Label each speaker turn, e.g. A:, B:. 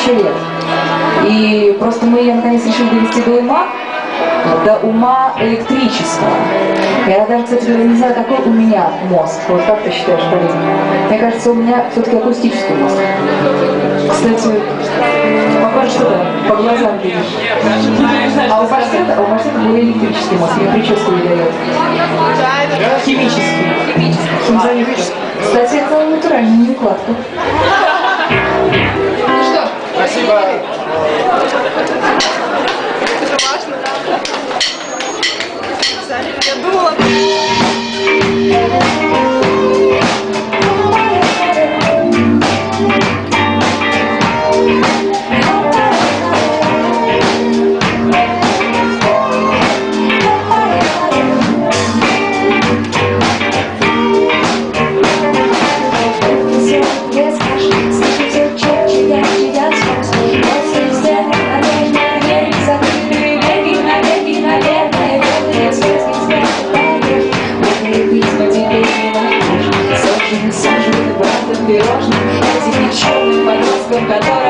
A: 1000 лет. И просто мы ее наконец решили довести до ума электрического. Я даже, кстати, не знаю, какой у меня мозг. Вот как ты считаешь, Полина? Мне кажется, у меня все-таки акустический мозг. Кстати, покажешь, что да, по глазам видишь. А у Барсета был электрический мозг, мне прическу не дает. Химический. Химзависимый. Кстати, это натуральная не укладка.
B: Ну что?
C: Спасибо.
B: Это важно, да? Я думала...
A: Пирожным, этим черным подростком, который